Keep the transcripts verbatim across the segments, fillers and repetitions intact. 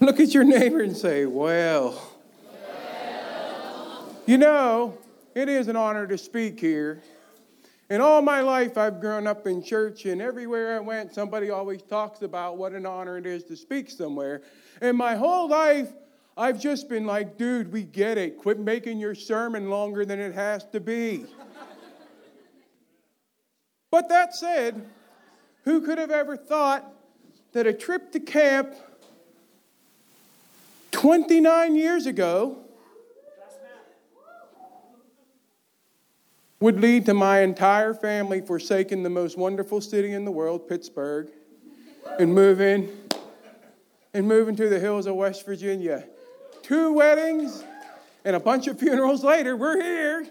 Look at your neighbor and say, well. You know, it is an honor to speak here. And all my life, I've grown up in church, and everywhere I went, somebody always talks about what an honor it is to speak somewhere. And my whole life, I've just been like, dude, we get it. Quit making your sermon longer than it has to be. But that said, who could have ever thought that a trip to camp twenty-nine years ago would lead to my entire family forsaking the most wonderful city in the world, Pittsburgh, and moving, and moving to the hills of West Virginia. Two weddings and a bunch of funerals later, we're here.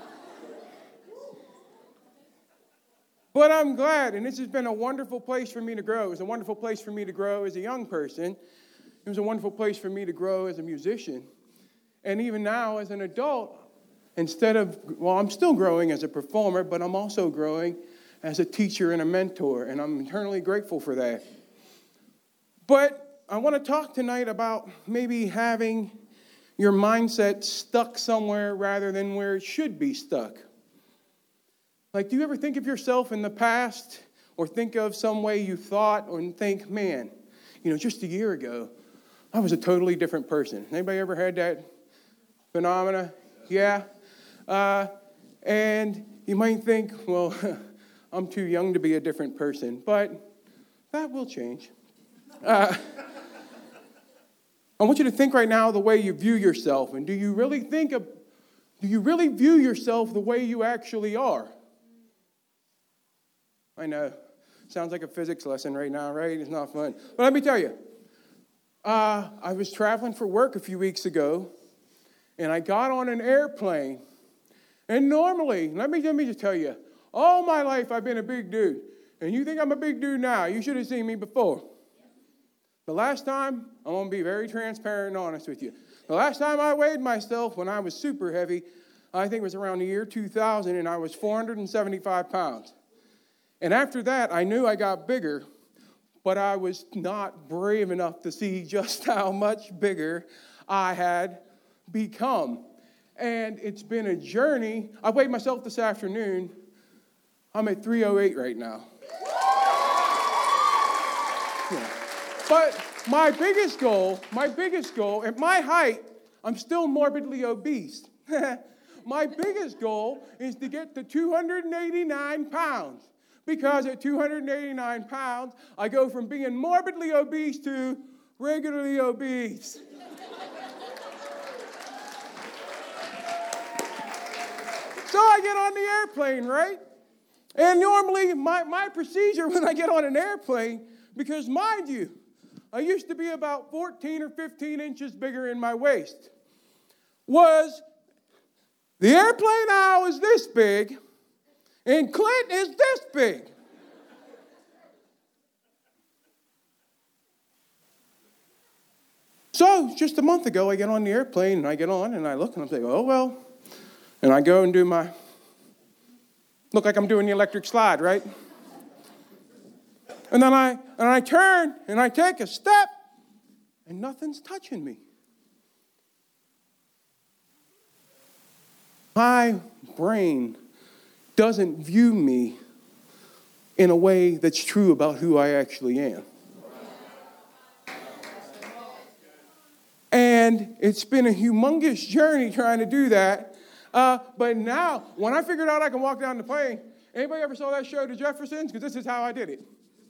But I'm glad, and this has been a wonderful place for me to grow. It was a wonderful place for me to grow as a young person. It was a wonderful place for me to grow as a musician. And even now, as an adult, instead of, well, I'm still growing as a performer, but I'm also growing as a teacher and a mentor, and I'm eternally grateful for that. But I want to talk tonight about maybe having your mindset stuck somewhere rather than where it should be stuck. Like, do you ever think of yourself in the past or think of some way you thought and think, man, you know, just a year ago, I was a totally different person. Anybody ever had that phenomena? Yeah. Uh, and you might think, well, I'm too young to be a different person, but that will change. Uh, I want you to think right now the way you view yourself, and do you really think of, do you really view yourself the way you actually are? I know, sounds like a physics lesson right now, right? It's not fun. But let me tell you, uh, I was traveling for work a few weeks ago, and I got on an airplane. And normally, let me, let me just tell you, all my life I've been a big dude. And you think I'm a big dude now, you should have seen me before. The last time, I'm going to be very transparent and honest with you. The last time I weighed myself when I was super heavy, I think it was around the year two thousand, and I was four hundred seventy-five pounds. And after that, I knew I got bigger, but I was not brave enough to see just how much bigger I had become. And it's been a journey. I weighed myself this afternoon. I'm at three oh eight right now. Yeah. But my biggest goal, my biggest goal, at my height, I'm still morbidly obese. My biggest goal is to get to two hundred eighty-nine pounds. Because at two hundred eighty-nine pounds, I go from being morbidly obese to regularly obese. So I get on the airplane, right? And normally my, my procedure when I get on an airplane, because mind you, I used to be about fourteen or fifteen inches bigger in my waist, was the airplane aisle is this big, and Clint is this big. So just a month ago, I get on the airplane, and I get on, and I look, and I'm saying, oh, well. And I go and do my, look like I'm doing the electric slide, right? And then I, and I turn, and I take a step, and nothing's touching me. My brain doesn't view me in a way that's true about who I actually am. And it's been a humongous journey trying to do that. Uh, but now, when I figured out I can walk down the plane, anybody ever saw that show, The Jeffersons? Because this is how I did it.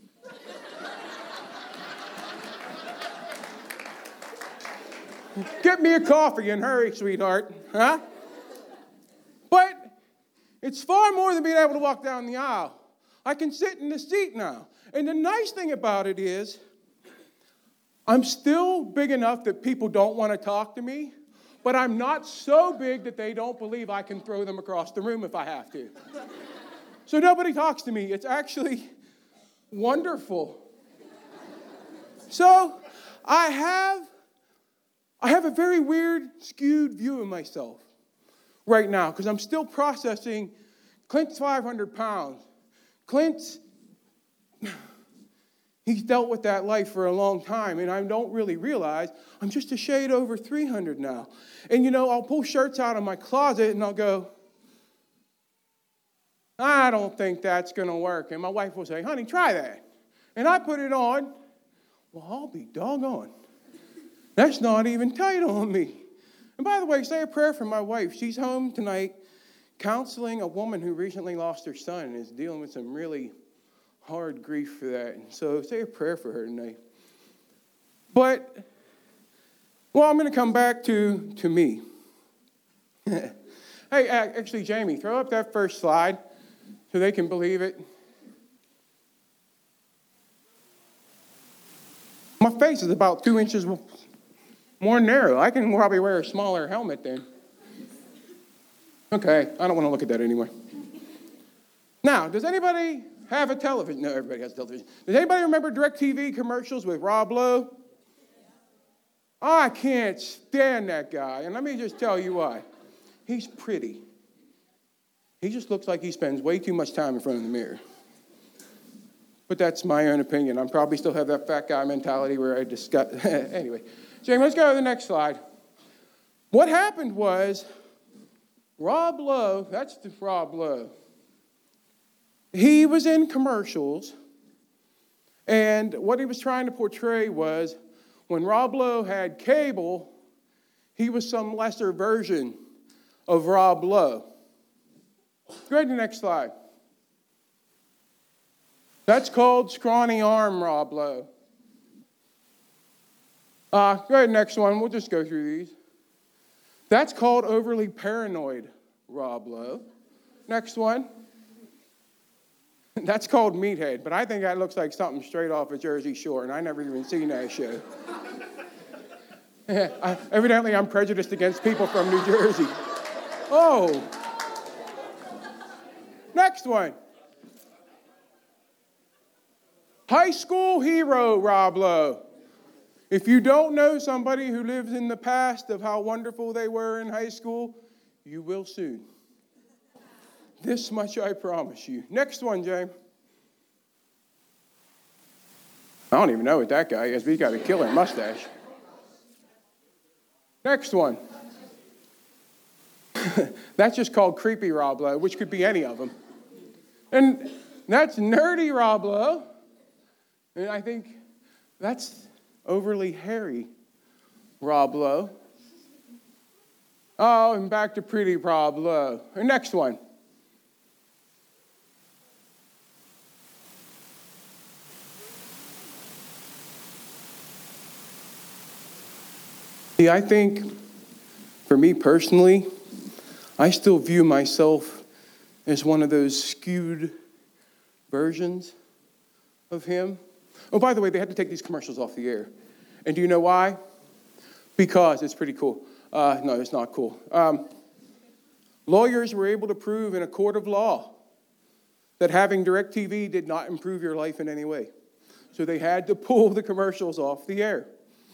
Get me a coffee and hurry, sweetheart. Huh? But it's far more than being able to walk down the aisle. I can sit in the seat now. And the nice thing about it is, I'm still big enough that people don't want to talk to me, but I'm not so big that they don't believe I can throw them across the room if I have to. So nobody talks to me. It's actually wonderful. So I have, I have a very weird, skewed view of myself right now, because I'm still processing Clint's five hundred pounds. Clint's, He's dealt with that life for a long time, and I don't really realize I'm just a shade over three hundred now. And, you know, I'll pull shirts out of my closet, and I'll go, I don't think that's going to work. And my wife will say, honey, try that. And I put it on. Well, I'll be doggone. That's not even tight on me. And by the way, say a prayer for my wife. She's home tonight counseling a woman who recently lost her son and is dealing with some really hard grief for that. And so say a prayer for her tonight. But, well, I'm going to come back to, to me. Hey, actually, Jamie, throw up that first slide so they can believe it. My face is about two inches more narrow. I can probably wear a smaller helmet then. Okay, I don't want to look at that anymore. Now, does anybody have a television? No, everybody has a television. Does anybody remember DirecTV commercials with Rob Lowe? I can't stand that guy, and let me just tell you why. He's pretty. He just looks like he spends way too much time in front of the mirror. But that's my own opinion. I probably still have that fat guy mentality where I discuss. Anyway, Jamie, let's go to the next slide. What happened was Rob Lowe, that's the Rob Lowe. He was in commercials, and what he was trying to portray was when Rob Lowe had cable, he was some lesser version of Rob Lowe. Go ahead to the next slide. That's called scrawny arm Rob Lowe. Uh, go ahead, next one. We'll just go through these. That's called overly paranoid Rob Lowe. Next one. That's called Meathead, but I think that looks like something straight off of Jersey Shore, and I never even seen that show. I, evidently, I'm prejudiced against people from New Jersey. Oh. Next one. High school hero Rob Lowe. If you don't know somebody who lives in the past of how wonderful they were in high school, you will soon. This much I promise you. Next one, James. I don't even know what that guy is, but he's got a killer mustache. Next one. That's just called creepy Rob Lowe, which could be any of them. And that's nerdy Rob Lowe. And I think that's overly hairy Rob Lowe. Oh, and back to pretty Rob Lowe. The next one. See, I think, for me personally, I still view myself as one of those skewed versions of him. Oh, by the way, they had to take these commercials off the air. And do you know why? Because it's pretty cool. Uh, no, it's not cool. Um, lawyers were able to prove in a court of law that having DirecTV did not improve your life in any way. So they had to pull the commercials off the air.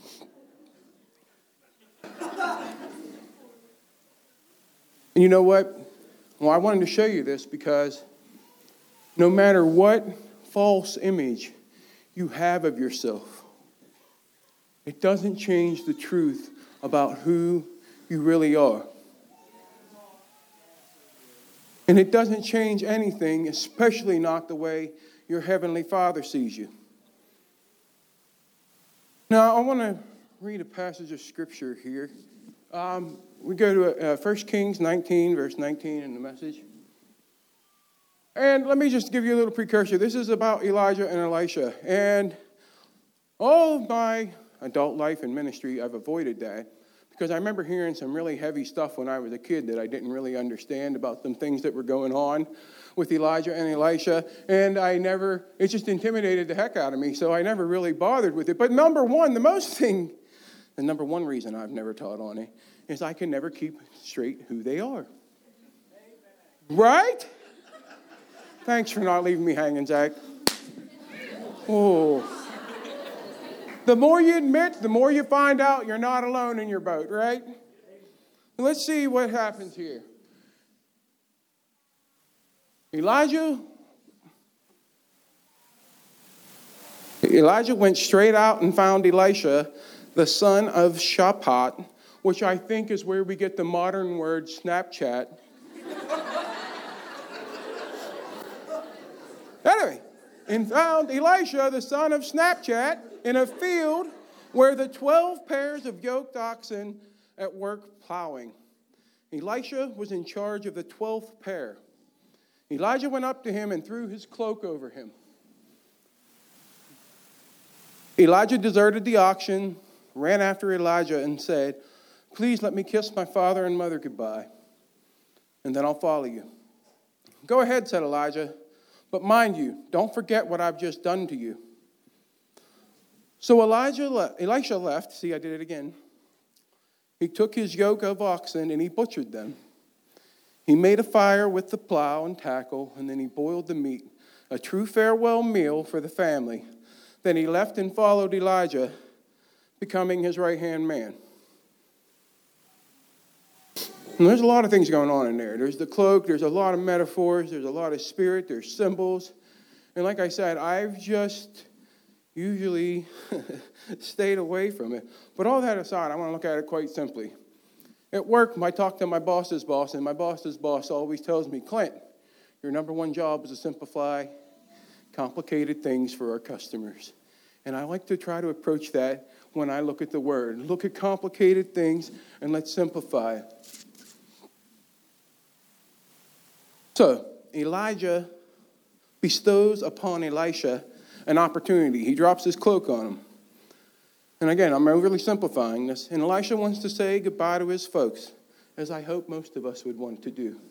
And you know what? Well, I wanted to show you this because no matter what false image you have of yourself, it doesn't change the truth about who you really are. And it doesn't change anything, especially not the way your Heavenly Father sees you. Now, I want to read a passage of Scripture here. Um, we go to uh, First Kings nineteen, verse nineteen in the Message. And let me just give you a little precursor. This is about Elijah and Elisha. And all of my adult life and ministry, I've avoided that because I remember hearing some really heavy stuff when I was a kid that I didn't really understand about some things that were going on with Elijah and Elisha. And I never, it just intimidated the heck out of me, so I never really bothered with it. But number one, the most thing, the number one reason I've never taught on it is I can never keep straight who they are. Right? Thanks for not leaving me hanging, Zach. Oh. The more you admit, the more you find out you're not alone in your boat, right? Let's see what happens here. Elijah Elijah went straight out and found Elisha, the son of Shaphat, which I think is where we get the modern word Snapchat. Anyway, and found Elisha, the son of Snapchat, in a field where the twelve pairs of yoked oxen at work plowing. Elisha was in charge of the twelfth pair. Elijah went up to him and threw his cloak over him. Elijah deserted the oxen, ran after Elijah, and said, "Please let me kiss my father and mother goodbye, and then I'll follow you." "Go ahead," said Elijah, "but mind you, don't forget what I've just done to you." So Elijah le- Elisha left. See, I did it again. He took his yoke of oxen and he butchered them. He made a fire with the plow and tackle, and then he boiled the meat, a true farewell meal for the family. Then he left and followed Elijah, becoming his right-hand man. And there's a lot of things going on in there. There's the cloak, there's a lot of metaphors, there's a lot of spirit, there's symbols. And like I said, I've just usually stayed away from it. But all that aside, I want to look at it quite simply. At work, I talk to my boss's boss, and my boss's boss always tells me, "Clint, your number one job is to simplify complicated things for our customers." And I like to try to approach that when I look at the word. Look at complicated things and let's simplify it. So, Elijah bestows upon Elisha an opportunity. He drops his cloak on him. And again, I'm overly simplifying this. And Elisha wants to say goodbye to his folks, as I hope most of us would want to do.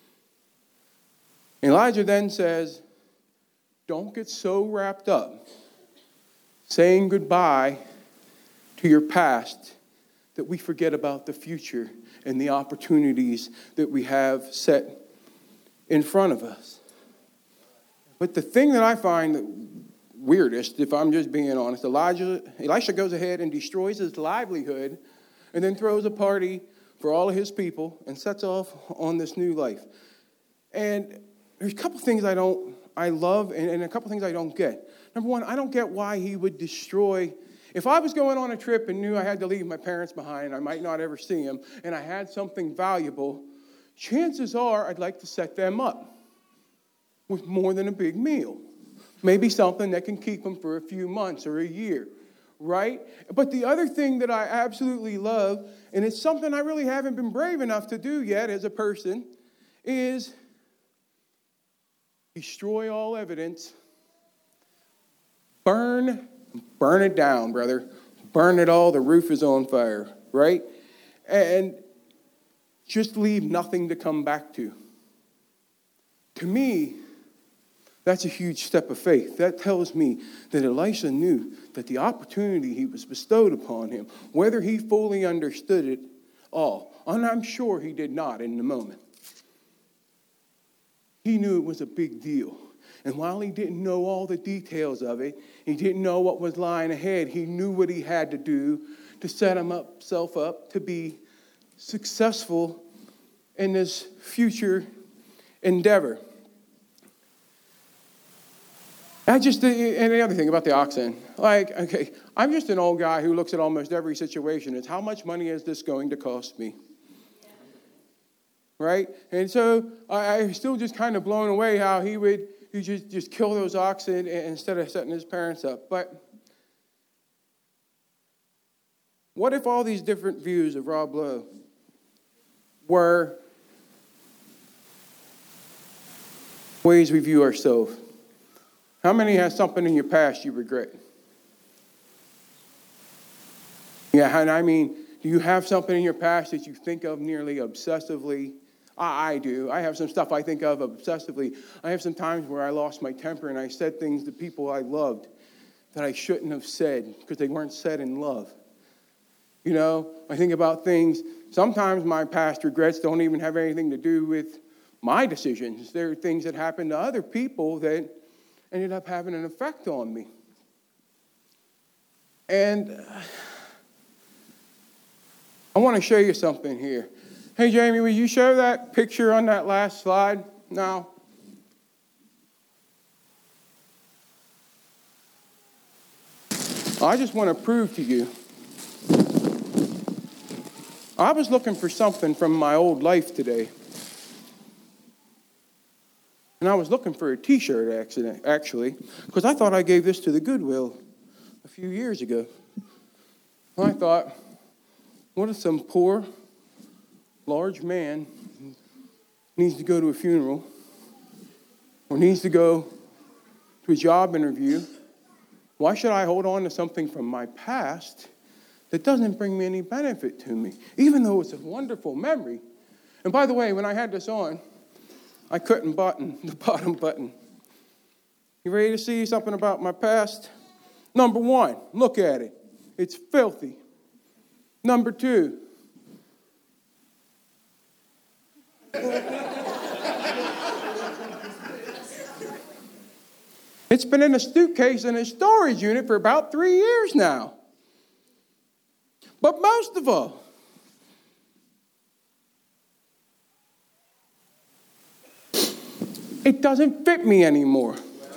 Elijah then says, don't get so wrapped up saying goodbye to your past that we forget about the future and the opportunities that we have set in front of us. But the thing that I find weirdest, if I'm just being honest, Elijah, Elisha goes ahead and destroys his livelihood and then throws a party for all of his people and sets off on this new life. And there's a couple things I don't, I love and, and a couple things I don't get. Number one, I don't get why he would destroy. If I was going on a trip and knew I had to leave my parents behind, I might not ever see them, and I had something valuable, chances are I'd like to set them up with more than a big meal. Maybe something that can keep them for a few months or a year, right? But the other thing that I absolutely love, and it's something I really haven't been brave enough to do yet as a person, is destroy all evidence. Burn, burn it down, brother. Burn it all. The roof is on fire, right? And just leave nothing to come back to. To me, that's a huge step of faith. That tells me that Elisha knew that the opportunity he was bestowed upon him, whether he fully understood it all, and I'm sure he did not in the moment, he knew it was a big deal. And while he didn't know all the details of it, he didn't know what was lying ahead, he knew what he had to do to set himself up to be successful in this future endeavor. I just, and the other thing about the oxen, like, okay, I'm just an old guy who looks at almost every situation as how much money is this going to cost me? Right? And so I, I'm still just kind of blown away how he would he just, just kill those oxen instead of setting his parents up. But what if all these different views of Rob Lowe were ways we view ourselves? How many has something in your past you regret? Yeah, and I mean, do you have something in your past that you think of nearly obsessively? I, I do. I have some stuff I think of obsessively. I have some times where I lost my temper and I said things to people I loved that I shouldn't have said because they weren't said in love. You know, I think about things. Sometimes my past regrets don't even have anything to do with my decisions. There are things that happened to other people that ended up having an effect on me. And I want to show you something here. Hey, Jamie, will you show that picture on that last slide now? I just want to prove to you, I was looking for something from my old life today. And I was looking for a t-shirt accident, actually, because I thought I gave this to the Goodwill a few years ago. And I thought, what if some poor, large man needs to go to a funeral or needs to go to a job interview? Why should I hold on to something from my past that doesn't bring me any benefit to me, even though it's a wonderful memory? And by the way, when I had this on, I couldn't button the bottom button. You ready to see something about my past? Number one, look at it. It's filthy. Number two, it's been in a suitcase in a storage unit for about three years now. But most of all, it doesn't fit me anymore.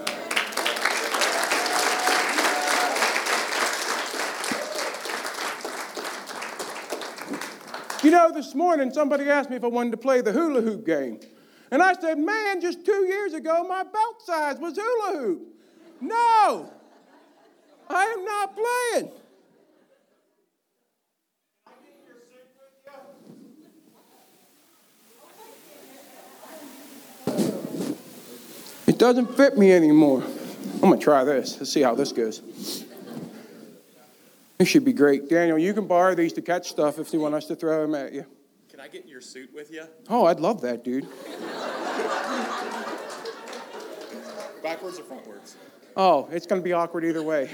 You know, this morning somebody asked me if I wanted to play the hula hoop game. And I said, man, just two years ago my belt size was hula hoop. No, I am not playing. It doesn't fit me anymore. I'm going to try this. Let's see how this goes. This should be great. Daniel, you can borrow these to catch stuff if you want us to throw them at you. Can I get in your suit with you? Oh, I'd love that, dude. Backwards or frontwards? Oh, it's going to be awkward either way.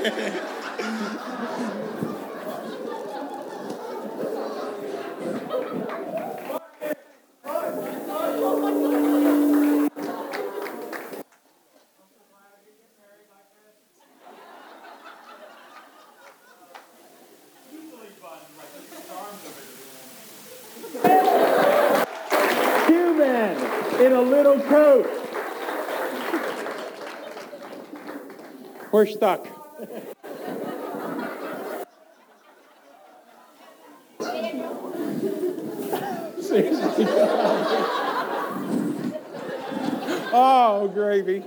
In a little coat. We're stuck. Oh, gravy.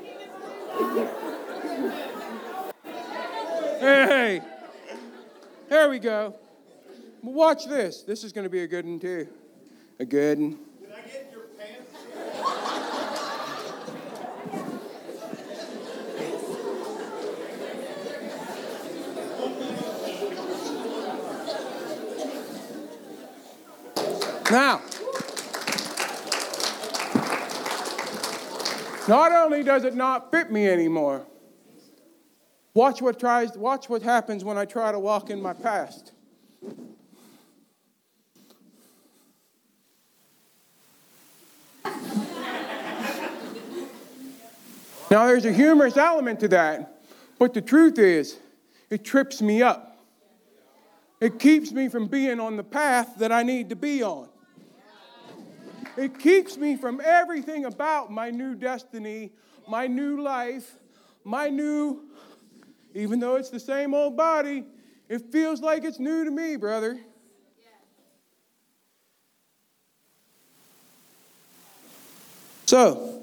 Hey, there we go. Watch this. This is going to be a good one, too. A good one. Now, not only does it not fit me anymore, watch what tries, watch what happens when I try to walk in my past. Now, there's a humorous element to that, but the truth is, it trips me up. It keeps me from being on the path that I need to be on. It keeps me from everything about my new destiny, my new life, my new, even though it's the same old body, it feels like it's new to me, brother. So,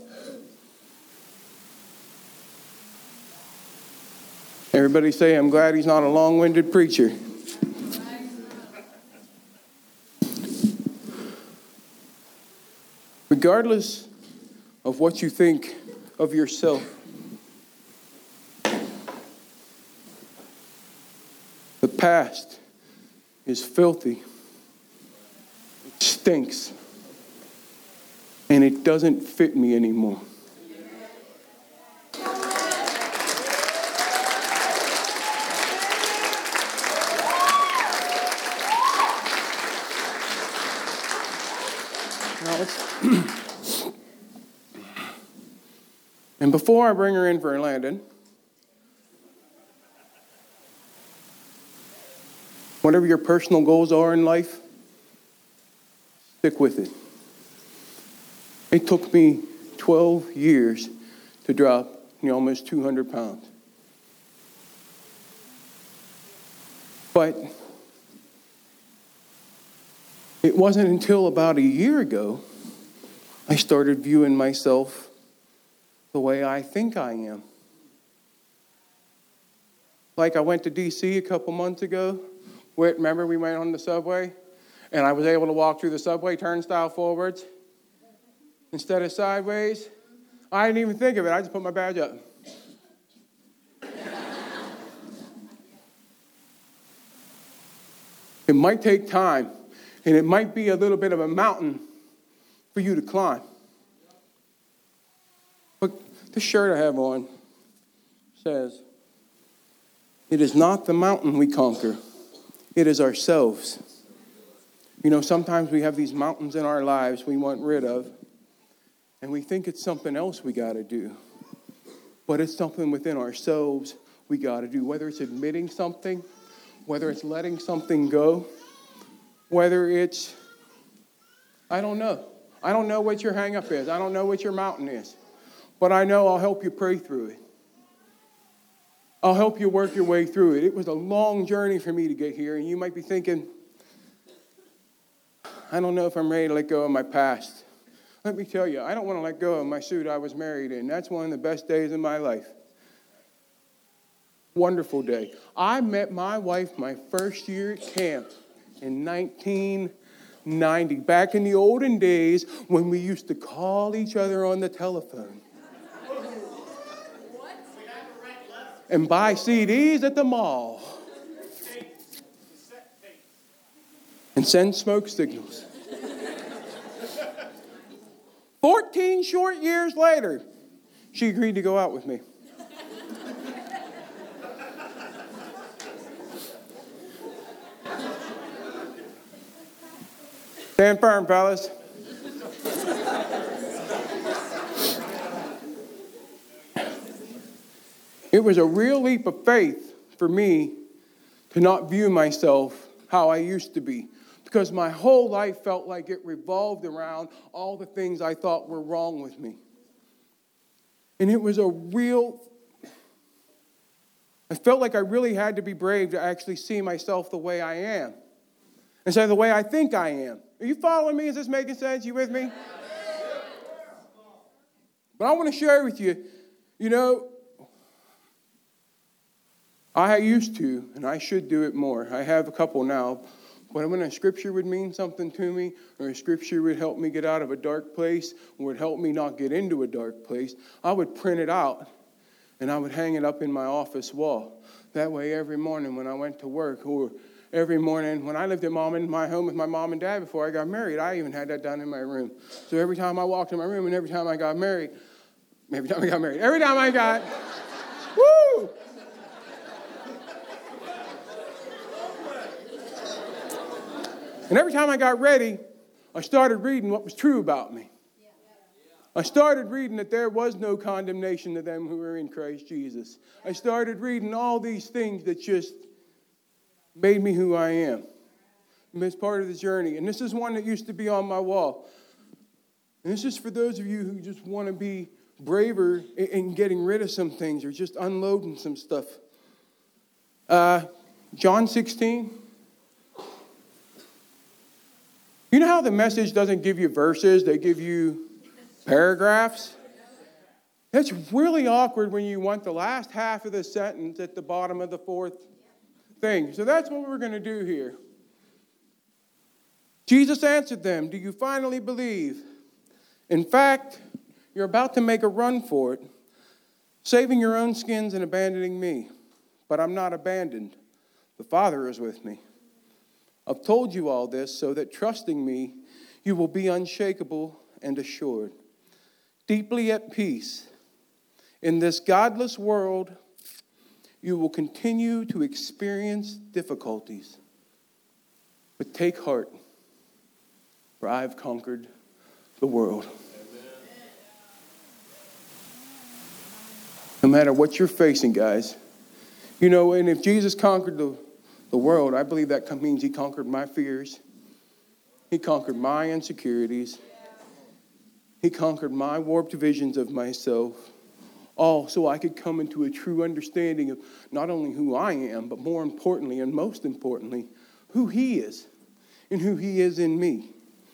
everybody say, I'm glad he's not a long-winded preacher. Regardless of what you think of yourself, the past is filthy, it stinks, and it doesn't fit me anymore. Now let's and before I bring her in for Landon, whatever your personal goals are in life, stick with it. It took me twelve years to drop you know, almost two hundred pounds. But it wasn't until about a year ago I started viewing myself the way I think I am. Like I went to D C a couple months ago. Where, remember we went on the subway? And I was able to walk through the subway turnstile forwards instead of sideways. I didn't even think of it. I just put my badge up. It might take time, and it might be a little bit of a mountain for you to climb. But this shirt I have on says, "It is not the mountain we conquer, it is ourselves." You know, sometimes we have these mountains in our lives we want rid of, and we think it's something else we got to do. But it's something within ourselves we got to do, whether it's admitting something, whether it's letting something go, whether it's, I don't know. I don't know what your hang up is. I don't know what your mountain is. But I know I'll help you pray through it. I'll help you work your way through it. It was a long journey for me to get here, and you might be thinking, I don't know if I'm ready to let go of my past. Let me tell you, I don't want to let go of my suit I was married in. That's one of the best days of my life. Wonderful day. I met my wife my first year at camp in nineteen ninety, back in the olden days when we used to call each other on the telephone. And buy C Ds at the mall. And send smoke signals. Fourteen short years later, she agreed to go out with me. Stand firm, fellas. It was a real leap of faith for me to not view myself how I used to be, because my whole life felt like it revolved around all the things I thought were wrong with me. And it was a real, I felt like I really had to be brave to actually see myself the way I am, instead of the way I think I am. Are you following me? Is this making sense? You with me? But I want to share with you, you know, I used to, and I should do it more. I have a couple now. But when a scripture would mean something to me, or a scripture would help me get out of a dark place, or would help me not get into a dark place, I would print it out, and I would hang it up in my office wall. That way, every morning when I went to work, or every morning when I lived at mom in my home with my mom and dad before I got married, I even had that done in my room. So every time I walked in my room, and every time I got married, every time I got married, every time I got, woo! And every time I got ready, I started reading what was true about me. I started reading that there was no condemnation to them who were in Christ Jesus. I started reading all these things that just made me who I am. And it's part of the journey. And this is one that used to be on my wall. And this is for those of you who just want to be braver in getting rid of some things or just unloading some stuff. Uh, John sixteen. You know how the Message doesn't give you verses, they give you paragraphs? It's really awkward when you want the last half of the sentence at the bottom of the fourth thing. So that's what we're going to do here. Jesus answered them, "Do you finally believe? In fact, you're about to make a run for it, saving your own skins and abandoning me. But I'm not abandoned. The Father is with me. I've told you all this so that trusting me, you will be unshakable and assured, deeply at peace. In this godless world, you will continue to experience difficulties. But take heart, for I have conquered the world." No matter what you're facing, guys. You know, and if Jesus conquered the The world, I believe that means he conquered my fears. He conquered my insecurities. He conquered my warped visions of myself. all so I could come into a true understanding of not only who I am, but more importantly and most importantly, who He is and who He is in me.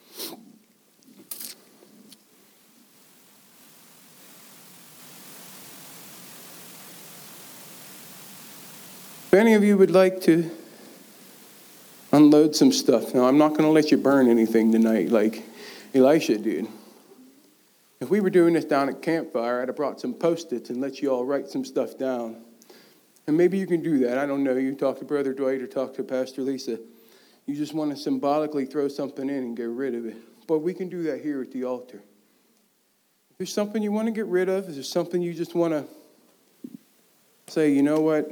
If any of you would like to unload some stuff, now I'm not going to let you burn anything tonight like Elisha did. If we were doing this down at campfire, I'd have brought some Post-its and let you all write some stuff down. And maybe you can do that. I don't know. You talk to Brother Dwight or talk to Pastor Lisa. You just want to symbolically throw something in and get rid of it. But we can do that here at the altar. If there's something you want to get rid of, if there's something you just want to say, you know what?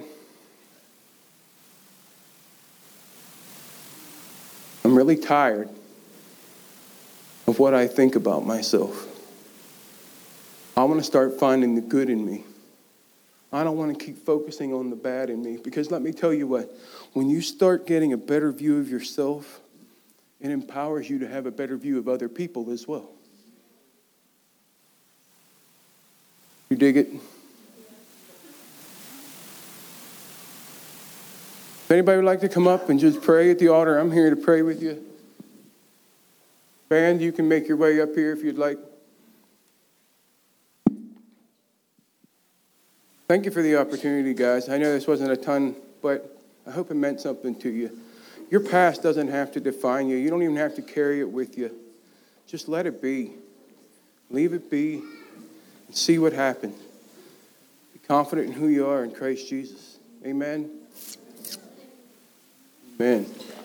I'm really tired of what I think about myself. I want to start finding the good in me. I don't want to keep focusing on the bad in me. Because let me tell you what, when you start getting a better view of yourself, it empowers you to have a better view of other people as well. You dig it? If anybody would like to come up and just pray at the altar, I'm here to pray with you. Band, you can make your way up here if you'd like. Thank you for the opportunity, guys. I know this wasn't a ton, but I hope it meant something to you. Your past doesn't have to define you. You don't even have to carry it with you. Just let it be. Leave it be and see what happens. Be confident in who you are in Christ Jesus. Amen. Amen.